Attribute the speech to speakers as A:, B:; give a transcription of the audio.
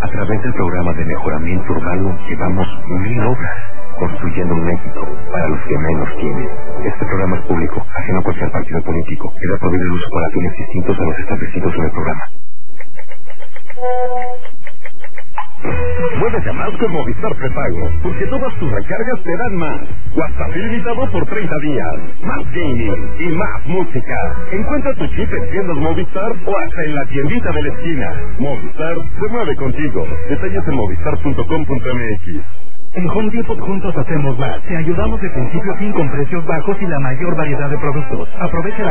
A: A través del programa de mejoramiento urbano llevamos 1000 obras, construyendo un México para los que menos tienen. Este programa es público, ajeno a cualquier partido político. Queda prohibido el uso para fines distintos a los establecidos en el programa.
B: Muévete a más con Movistar Prepago, porque todas tus recargas te dan más. WhatsApp ilimitado por 30 días, más gaming y más música. Encuentra tu chip en tiendas Movistar o hasta en la tiendita de la esquina. Movistar se mueve contigo. Detalles en movistar.com.mx.
C: En Home Depot juntos hacemos más. Te ayudamos de principio a fin con precios bajos y la mayor variedad de productos. Aprovecha la